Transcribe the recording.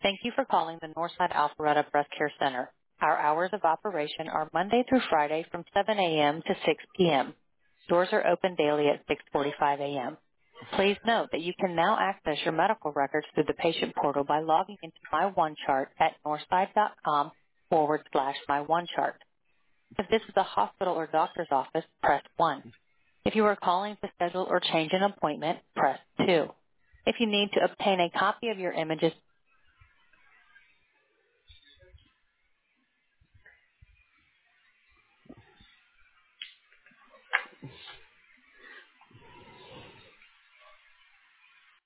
Thank you for calling the Northside Alpharetta Breast Care Center. Our hours of operation are Monday through Friday from 7 a.m. to 6 p.m. Doors are open daily at 6:45 a.m. Please note that you can now access your medical records through the patient portal by logging into My OneChart at northside.com/My OneChart. If this is a hospital or doctor's office, press 1. If you are calling to schedule or change an appointment, press 2. If you need to obtain a copy of your images